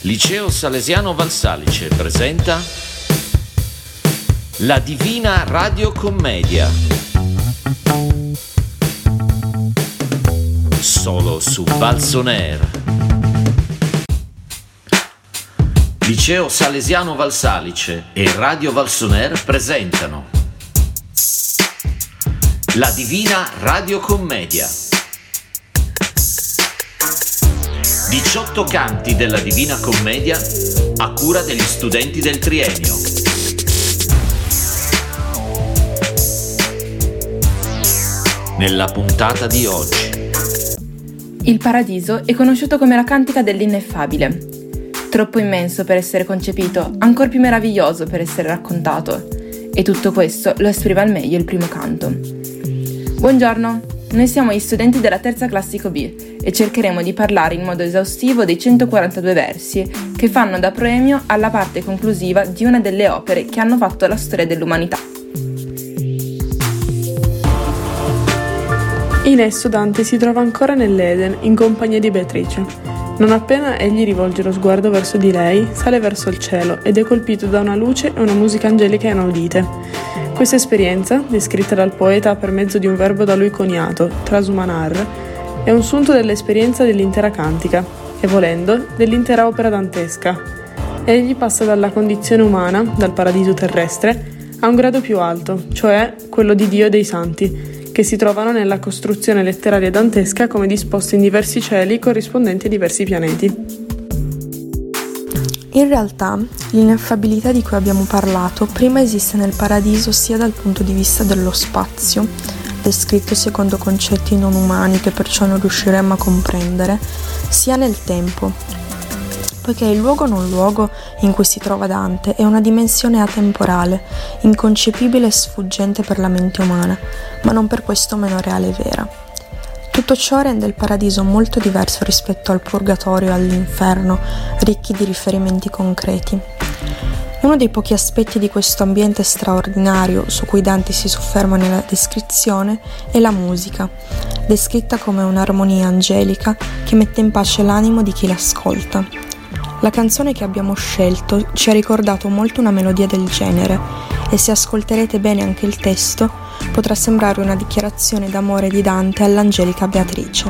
Liceo Salesiano Valsalice presenta La Divina Radiocommedia, solo su Valsonair. Liceo Salesiano Valsalice e Radio Valsonair presentano La Divina Radiocommedia. 18 canti della Divina Commedia a cura degli studenti del triennio. Nella puntata di oggi. Il paradiso è conosciuto come la cantica dell'ineffabile. Troppo immenso per essere concepito, ancor più meraviglioso per essere raccontato. E tutto questo lo esprime al meglio il primo canto. Buongiorno, noi siamo gli studenti della terza classico B e cercheremo di parlare in modo esaustivo dei 142 versi che fanno da premio alla parte conclusiva di una delle opere che hanno fatto la storia dell'umanità. In esso Dante si trova ancora nell'Eden in compagnia di Beatrice. Non appena egli rivolge lo sguardo verso di lei, sale verso il cielo ed è colpito da una luce e una musica angelica inaudite. Questa esperienza, descritta dal poeta per mezzo di un verbo da lui coniato, trasumanar, è un sunto dell'esperienza dell'intera cantica e, volendo, dell'intera opera dantesca. Egli passa dalla condizione umana, dal paradiso terrestre, a un grado più alto, cioè quello di Dio e dei santi, che si trovano nella costruzione letteraria dantesca come disposti in diversi cieli corrispondenti a diversi pianeti. In realtà, l'ineffabilità di cui abbiamo parlato prima esiste nel paradiso sia dal punto di vista dello spazio, descritto secondo concetti non umani che perciò non riusciremmo a comprendere, sia nel tempo, poiché il luogo non luogo in cui si trova Dante è una dimensione atemporale, inconcepibile e sfuggente per la mente umana, ma non per questo meno reale e vera. Tutto ciò rende il paradiso molto diverso rispetto al purgatorio e all'inferno, ricchi di riferimenti concreti. Uno dei pochi aspetti di questo ambiente straordinario su cui Dante si sofferma nella descrizione è la musica, descritta come un'armonia angelica che mette in pace l'animo di chi l'ascolta. La canzone che abbiamo scelto ci ha ricordato molto una melodia del genere e se ascolterete bene anche il testo potrà sembrare una dichiarazione d'amore di Dante all'angelica Beatrice.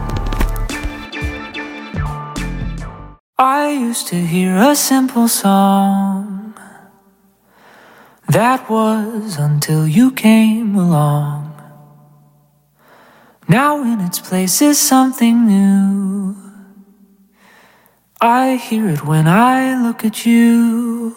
I used to hear a simple song. That was until you came along. Now in its place is something new. I hear it when I look at you.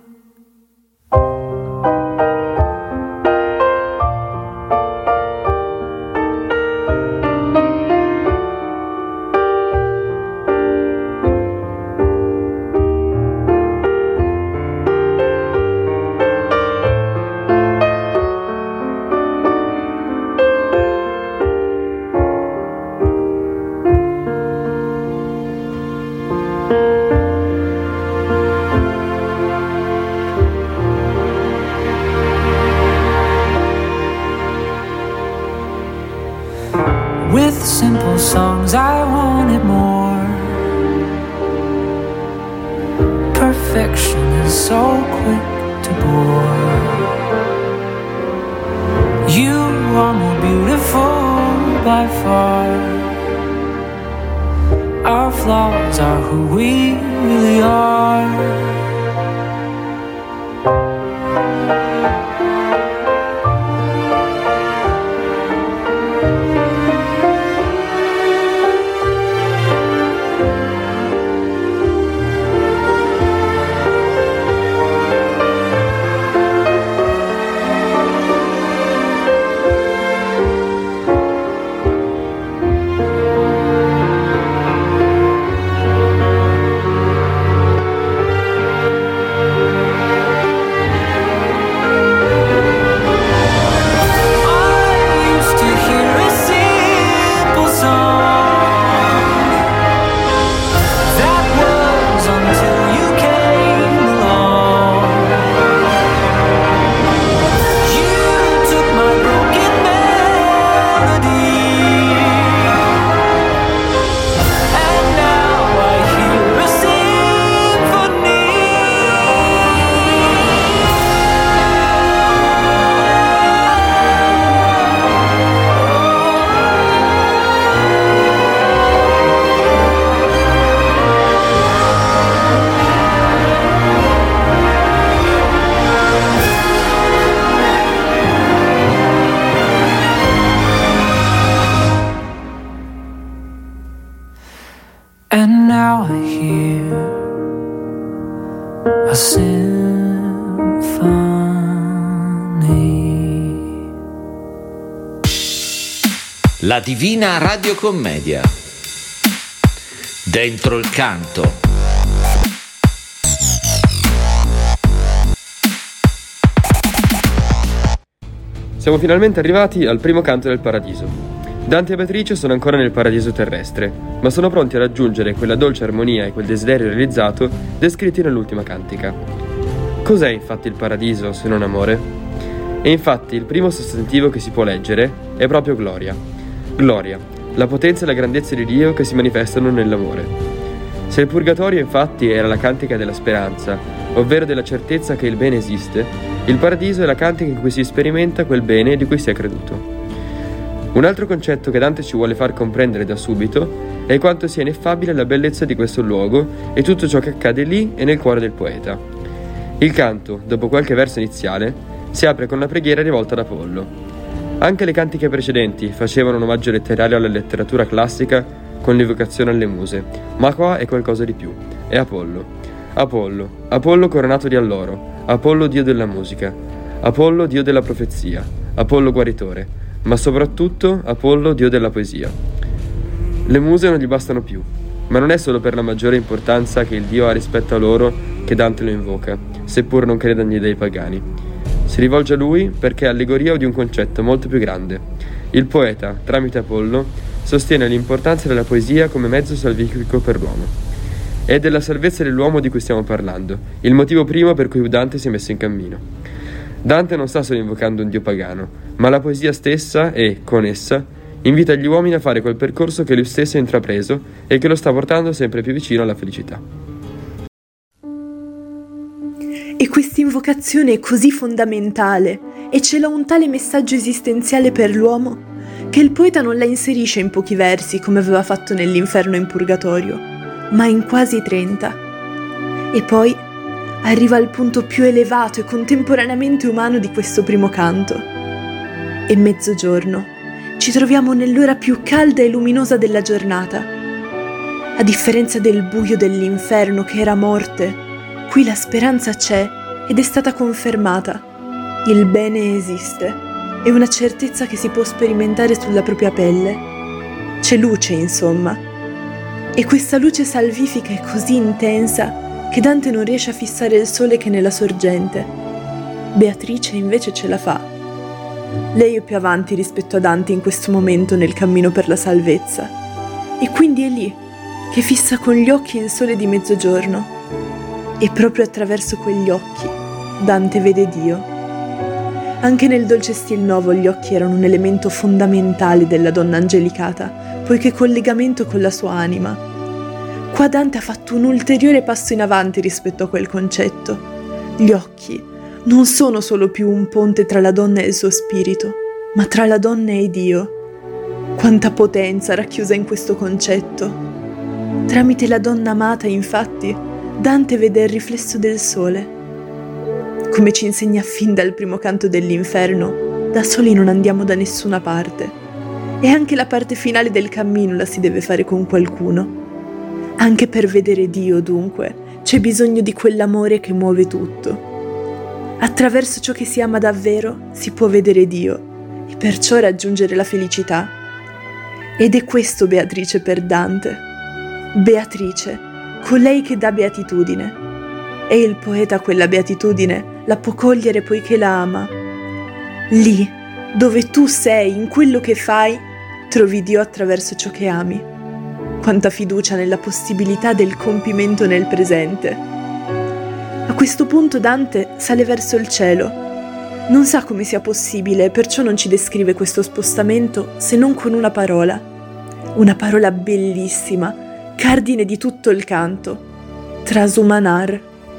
With simple songs I wanted more. Perfection is so quick to bore. You are more beautiful by far. Our flaws are who we really are. And now I hear a symphony. La Divina Radiocommedia. Dentro il canto. Siamo finalmente arrivati al primo canto del paradiso. Dante e Beatrice sono ancora nel paradiso terrestre, ma sono pronti a raggiungere quella dolce armonia e quel desiderio realizzato descritti nell'ultima cantica. Cos'è infatti il paradiso se non amore? E infatti il primo sostantivo che si può leggere è proprio gloria. Gloria, la potenza e la grandezza di Dio che si manifestano nell'amore. Se il purgatorio infatti era la cantica della speranza, ovvero della certezza che il bene esiste, il paradiso è la cantica in cui si sperimenta quel bene di cui si è creduto. Un altro concetto che Dante ci vuole far comprendere da subito è quanto sia ineffabile la bellezza di questo luogo e tutto ciò che accade lì e nel cuore del poeta. Il canto, dopo qualche verso iniziale, si apre con una preghiera rivolta ad Apollo. Anche le cantiche precedenti facevano un omaggio letterario alla letteratura classica con l'evocazione alle muse, ma qua è qualcosa di più. È Apollo. Apollo, Apollo coronato di alloro, Apollo dio della musica, Apollo dio della profezia, Apollo guaritore, ma soprattutto Apollo dio della poesia. Le muse non gli bastano più, ma non è solo per la maggiore importanza che il dio ha rispetto a loro che Dante lo invoca, seppur non creda negli dei pagani. Si rivolge a lui perché è allegoria di un concetto molto più grande. Il poeta, tramite Apollo, sostiene l'importanza della poesia come mezzo salvifico per l'uomo. È della salvezza dell'uomo di cui stiamo parlando, il motivo primo per cui Dante si è messo in cammino. Dante non sta solo invocando un dio pagano, ma la poesia stessa e, con essa, invita gli uomini a fare quel percorso che lui stesso ha intrapreso e che lo sta portando sempre più vicino alla felicità. E questa invocazione è così fondamentale e cela un tale messaggio esistenziale per l'uomo che il poeta non la inserisce in pochi versi come aveva fatto nell'Inferno e in Purgatorio, ma in quasi 30. E poi arriva al punto più elevato e contemporaneamente umano di questo primo canto. È mezzogiorno. Ci troviamo nell'ora più calda e luminosa della giornata. A differenza del buio dell'inferno che era morte, qui la speranza c'è ed è stata confermata. Il bene esiste. È una certezza che si può sperimentare sulla propria pelle. C'è luce, insomma. E questa luce salvifica è così intensa che Dante non riesce a fissare il sole che nella sorgente. Beatrice invece ce la fa. Lei è più avanti rispetto a Dante in questo momento nel cammino per la salvezza. E quindi è lì, che fissa con gli occhi il sole di mezzogiorno. E proprio attraverso quegli occhi Dante vede Dio. Anche nel dolce stil nuovo gli occhi erano un elemento fondamentale della donna angelicata, poiché collegamento con la sua anima. Qua Dante ha fatto un ulteriore passo in avanti rispetto a quel concetto. Gli occhi non sono solo più un ponte tra la donna e il suo spirito, ma tra la donna e Dio. Quanta potenza racchiusa in questo concetto! Tramite la donna amata, infatti, Dante vede il riflesso del sole. Come ci insegna fin dal primo canto dell'Inferno, da soli non andiamo da nessuna parte. E anche la parte finale del cammino la si deve fare con qualcuno. Anche per vedere Dio, dunque, c'è bisogno di quell'amore che muove tutto. Attraverso ciò che si ama davvero si può vedere Dio e perciò raggiungere la felicità. Ed è questo Beatrice per Dante. Beatrice, colei che dà beatitudine. E il poeta quella beatitudine la può cogliere poiché la ama. Lì, dove tu sei, in quello che fai, trovi Dio attraverso ciò che ami. Quanta fiducia nella possibilità del compimento nel presente. A questo punto Dante sale verso il cielo. Non sa come sia possibile, perciò non ci descrive questo spostamento se non con una parola bellissima, cardine di tutto il canto: trasumanar.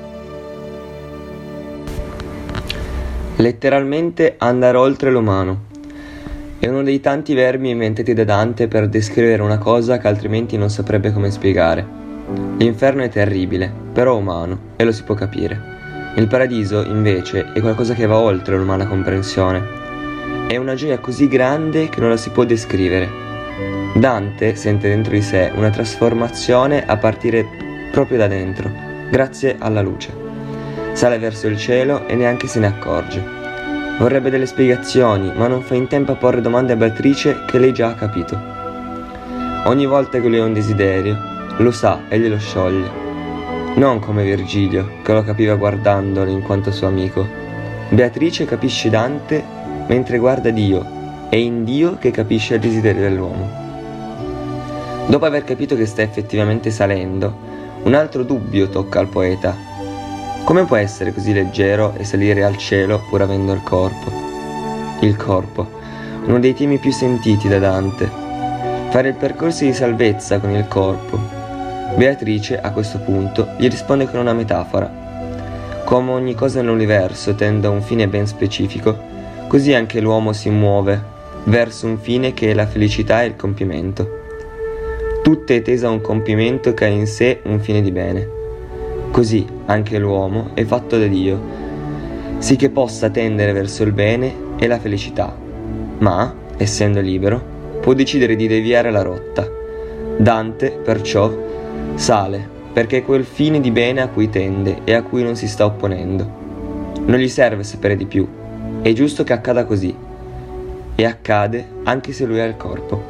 Letteralmente andare oltre l'umano. È uno dei tanti verbi inventati da Dante per descrivere una cosa che altrimenti non saprebbe come spiegare. L'inferno è terribile, però umano, e lo si può capire. Il paradiso, invece, è qualcosa che va oltre l'umana comprensione. È una gioia così grande che non la si può descrivere. Dante sente dentro di sé una trasformazione a partire proprio da dentro, grazie alla luce. Sale verso il cielo e neanche se ne accorge. Vorrebbe delle spiegazioni, ma non fa in tempo a porre domande a Beatrice che lei già ha capito. Ogni volta che lui ha un desiderio, lo sa e glielo scioglie. Non come Virgilio, che lo capiva guardandolo in quanto suo amico. Beatrice capisce Dante mentre guarda Dio, è in Dio che capisce il desiderio dell'uomo. Dopo aver capito che sta effettivamente salendo, un altro dubbio tocca al poeta. Come può essere così leggero e salire al cielo pur avendo il corpo? Il corpo, uno dei temi più sentiti da Dante. Fare il percorso di salvezza con il corpo. Beatrice, a questo punto, gli risponde con una metafora. Come ogni cosa nell'universo tende a un fine ben specifico, così anche l'uomo si muove verso un fine che è la felicità e il compimento. Tutto è teso a un compimento che ha in sé un fine di bene. Così anche l'uomo è fatto da Dio, sì che possa tendere verso il bene e la felicità, ma, essendo libero, può decidere di deviare la rotta. Dante, perciò, sale, perché è quel fine di bene a cui tende e a cui non si sta opponendo. Non gli serve sapere di più, è giusto che accada così, e accade anche se lui ha il corpo.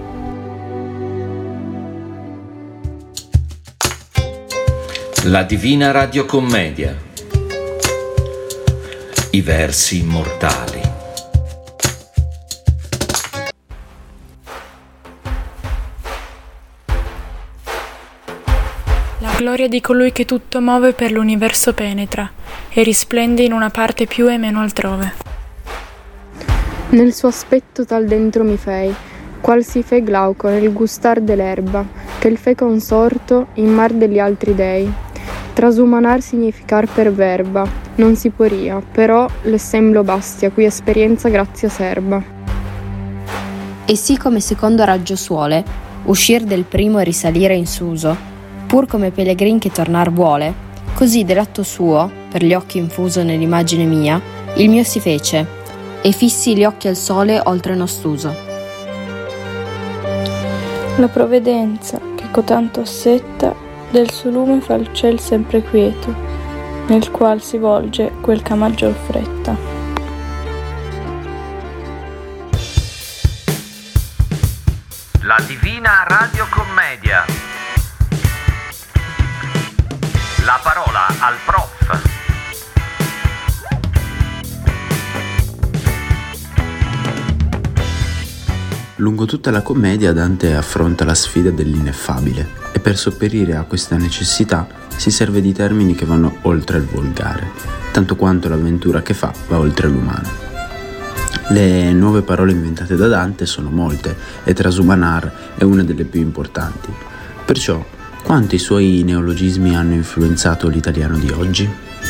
La Divina Radiocommedia. I versi immortali. La gloria di colui che tutto muove per l'universo penetra e risplende in una parte più e meno altrove. Nel suo aspetto tal dentro mi fei, qual si fe glauco nel gustar dell'erba, che il fe consorto in mar degli altri dei. Trasumanar significar per verba, non si poria, però le semblo basti, a cui esperienza grazia serba. E sì come secondo raggio suole, uscir del primo e risalire in suso, pur come pellegrin che tornar vuole, così dell'atto suo, per gli occhi infuso nell'immagine mia, il mio si fece, e fissi gli occhi al sole oltre nostuso. La provvidenza, che cotanto assetta, del suo lume fa il ciel sempre quieto, nel qual si volge quel che ha maggior fretta. La Divina Radiocommedia. La parola al prof. Lungo tutta la commedia Dante affronta la sfida dell'ineffabile e per sopperire a questa necessità si serve di termini che vanno oltre il volgare, tanto quanto l'avventura che fa va oltre l'umano. Le nuove parole inventate da Dante sono molte e trasumanar è una delle più importanti. Perciò, quanti suoi neologismi hanno influenzato l'italiano di oggi?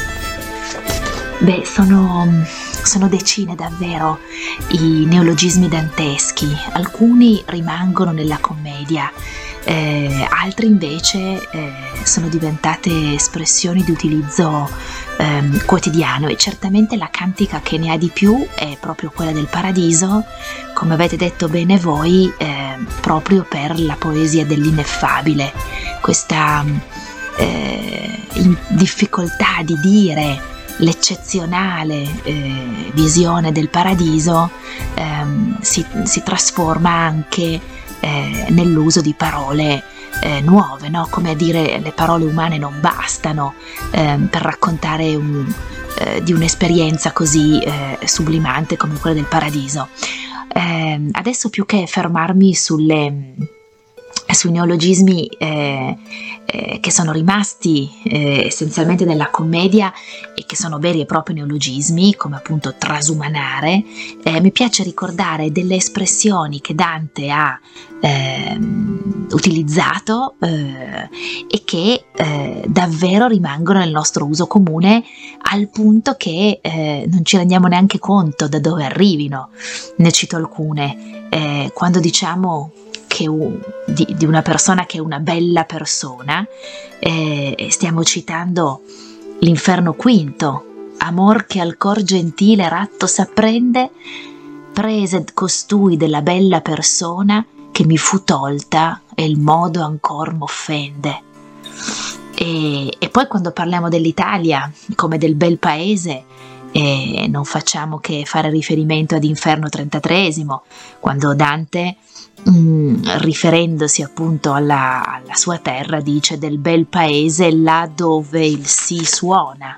Beh, sono decine davvero i neologismi danteschi, alcuni rimangono nella commedia, altri invece sono diventate espressioni di utilizzo quotidiano, e certamente la cantica che ne ha di più è proprio quella del Paradiso, come avete detto bene voi, proprio per la poesia dell'ineffabile, questa difficoltà di dire l'eccezionale visione del paradiso si trasforma anche nell'uso di parole nuove, no? Come a dire, le parole umane non bastano per raccontare di un'esperienza così sublimante come quella del paradiso. Adesso, più che fermarmi sui neologismi che sono rimasti essenzialmente nella commedia e che sono veri e propri neologismi, come appunto trasumanare, mi piace ricordare delle espressioni che Dante ha utilizzato e che davvero rimangono nel nostro uso comune, al punto che non ci rendiamo neanche conto da dove arrivino. Ne cito alcune. Quando diciamo che di una persona che è una bella persona, stiamo citando l'Inferno quinto: amor che al cor gentile ratto s'apprende, prese costui della bella persona che mi fu tolta e il modo ancor m'offende. E poi quando parliamo dell'Italia come del bel paese, non facciamo che fare riferimento ad Inferno 33esimo, quando Dante, riferendosi appunto alla sua terra, dice del bel paese là dove il si suona.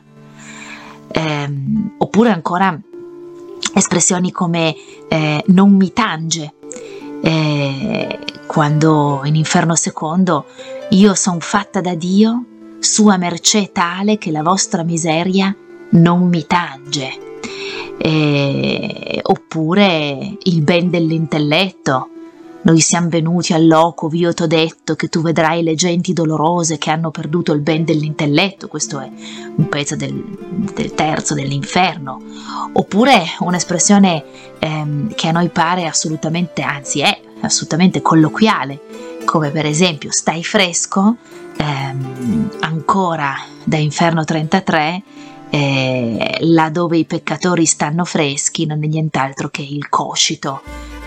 Oppure ancora espressioni come non mi tange, quando in Inferno secondo io son fatta da Dio, sua mercé tale che la vostra miseria non mi tange. Oppure il ben dell'intelletto, noi siamo venuti al loco, io t'ho detto che tu vedrai le genti dolorose che hanno perduto il ben dell'intelletto. Questo è un pezzo del terzo dell'Inferno. Oppure un'espressione che a noi pare assolutamente, anzi è assolutamente colloquiale, come per esempio stai fresco, ancora da Inferno 33, là dove i peccatori stanno freschi non è nient'altro che il coscito.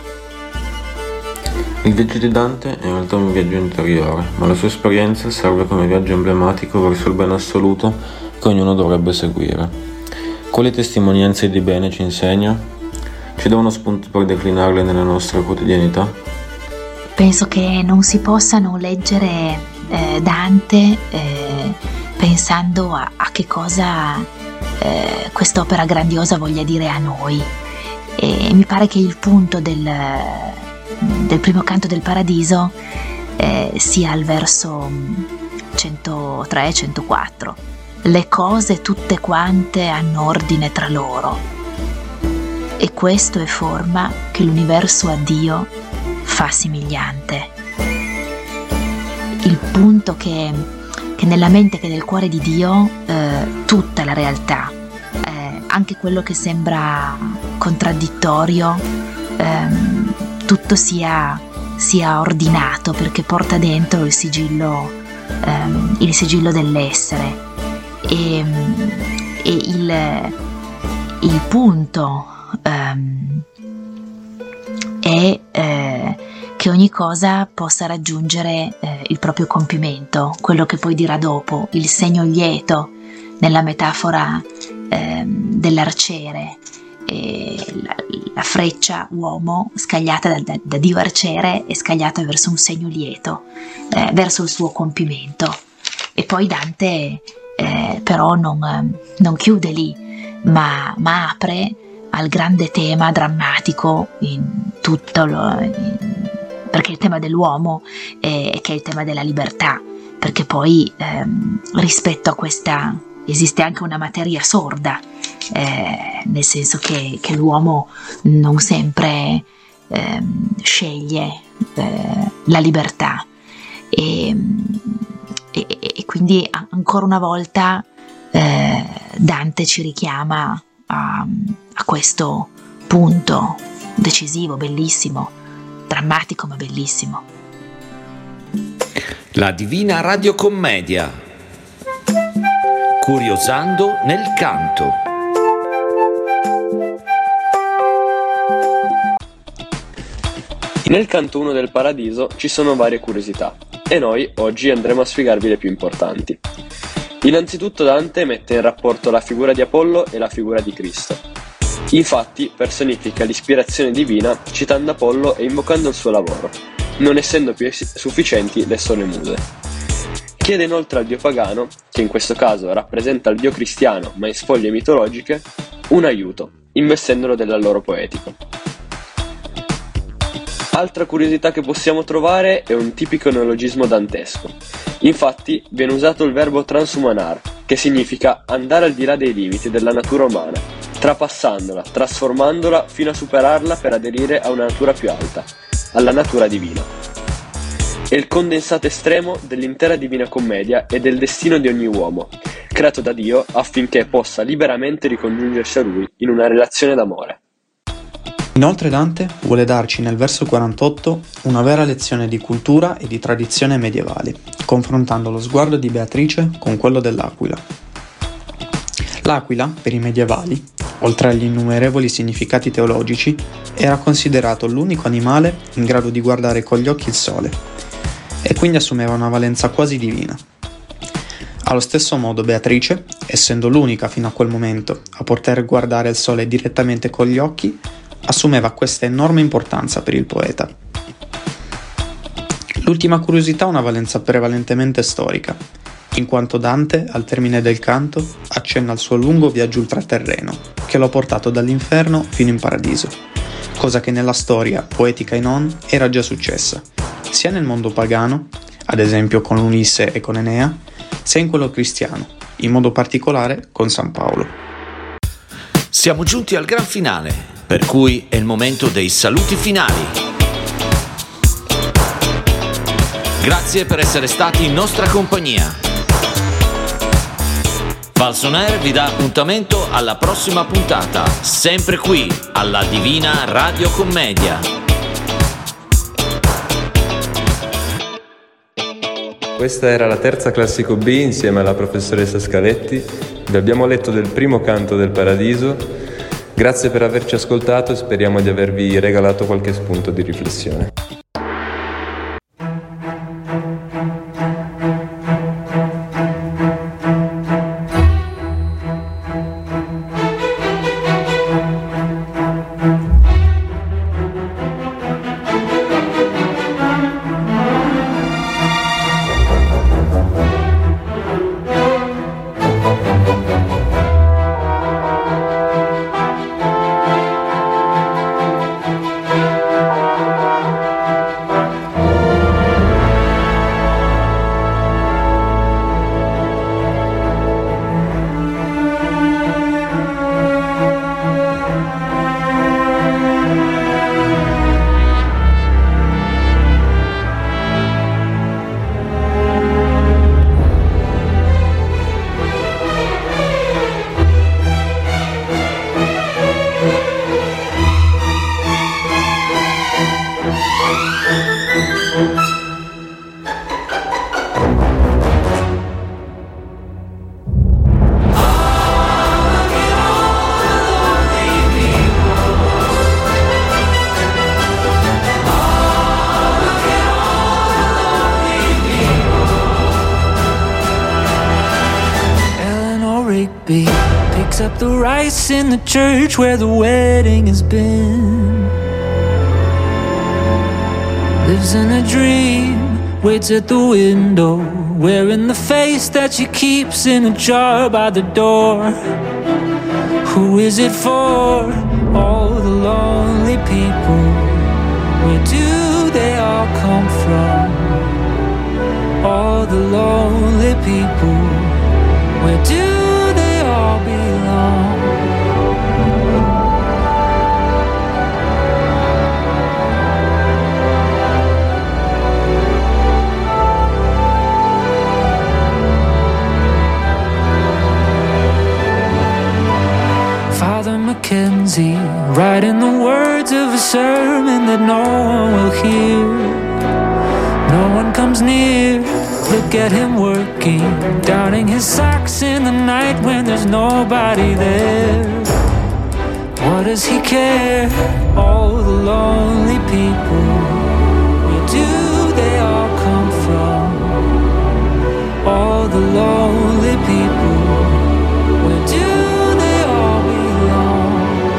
Il viaggio di Dante è in realtà un viaggio interiore, ma la sua esperienza serve come viaggio emblematico verso il bene assoluto che ognuno dovrebbe seguire. Quali testimonianze di bene ci insegna? Ci dà uno spunto per declinarle nella nostra quotidianità? Penso che non si possa non leggere Dante pensando a che cosa quest'opera grandiosa voglia dire a noi. E mi pare che il punto del primo canto del Paradiso sia al verso 103-104. Le cose tutte quante hanno ordine tra loro, e questo è forma che l'universo a Dio fa somigliante. Il punto che nella mente, che nel cuore di Dio, tutta la realtà, anche quello che sembra contraddittorio, tutto sia ordinato, perché porta dentro il sigillo dell'essere. E il punto è che ogni cosa possa raggiungere il proprio compimento, quello che poi dirà dopo, il segno lieto, nella metafora dell'arciere, la freccia uomo scagliata da Dio arciere è scagliata verso un segno lieto, verso il suo compimento. E poi Dante però non chiude lì, ma apre al grande tema drammatico perché il tema dell'uomo è che è il tema della libertà, perché poi rispetto a questa esiste anche una materia sorda, nel senso che l'uomo non sempre sceglie la libertà, e quindi ancora una volta Dante ci richiama a questo punto decisivo, bellissimo, drammatico ma bellissimo. La Divina Radiocommedia, curiosando nel canto. Nel canto 1 del Paradiso ci sono varie curiosità, e noi oggi andremo a spiegarvi le più importanti. Innanzitutto Dante mette in rapporto la figura di Apollo e la figura di Cristo. Infatti personifica l'ispirazione divina citando Apollo e invocando il suo lavoro, non essendo più sufficienti le sole muse. Chiede inoltre al dio pagano, che in questo caso rappresenta il dio cristiano ma in sfoglie mitologiche, un aiuto, investendolo dell'alloro poetico. Altra curiosità che possiamo trovare è un tipico neologismo dantesco. Infatti viene usato il verbo transumanar, che significa andare al di là dei limiti della natura umana, trapassandola, trasformandola fino a superarla per aderire a una natura più alta, alla natura divina. È il condensato estremo dell'intera Divina Commedia e del destino di ogni uomo, creato da Dio affinché possa liberamente ricongiungersi a Lui in una relazione d'amore. Inoltre Dante vuole darci nel verso 48 una vera lezione di cultura e di tradizione medievali, confrontando lo sguardo di Beatrice con quello dell'aquila. L'aquila, per i medievali, oltre agli innumerevoli significati teologici, era considerato l'unico animale in grado di guardare con gli occhi il sole, e quindi assumeva una valenza quasi divina. Allo stesso modo Beatrice, essendo l'unica fino a quel momento a poter guardare il sole direttamente con gli occhi, assumeva questa enorme importanza per il poeta. L'ultima curiosità ha una valenza prevalentemente storica, in quanto Dante, al termine del canto, accenna al suo lungo viaggio ultraterreno, che lo ha portato dall'inferno fino in paradiso, cosa che nella storia, poetica e non, era già successa, sia nel mondo pagano, ad esempio con Ulisse e con Enea, sia in quello cristiano, in modo particolare con San Paolo. Siamo giunti al gran finale, per cui è il momento dei saluti finali. Grazie per essere stati in nostra compagnia. Falsoner vi dà appuntamento alla prossima puntata, sempre qui, alla Divina Radio Commedia. Questa era la terza classico B insieme alla professoressa Scaletti. Vi abbiamo letto del primo canto del Paradiso. Grazie per averci ascoltato e speriamo di avervi regalato qualche spunto di riflessione. Picks up the rice in the church where the wedding has been. Lives in a dream, waits at the window, wearing the face that she keeps in a jar by the door. Who is it for? All the lonely people. Where do they all come from? All the lonely people. Where do they all belong? Father Mackenzie, writing the words of a sermon that no one will hear. No one comes near. Look at him working, downing his socks in the night when there's nobody there. What does he care? All the lonely people. Where do they all come from? All the lonely people. Where do they all belong?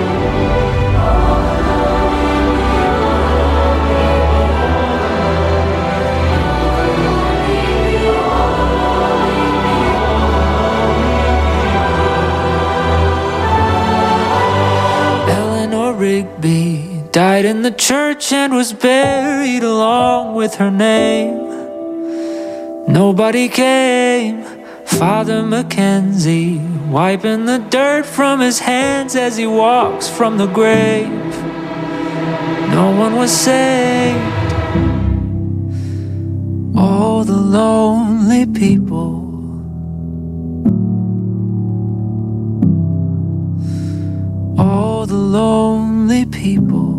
Rigby died in the church and was buried along with her name. Nobody came. Father Mackenzie wiping the dirt from his hands as he walks from the grave. No one was saved. All the lonely people. All the lonely people.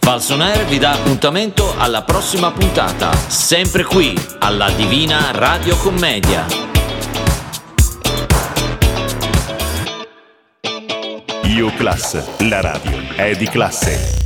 Falsoner vi dà appuntamento alla prossima puntata, sempre qui alla Divina Radio Commedia. Io Class, la radio è di classe.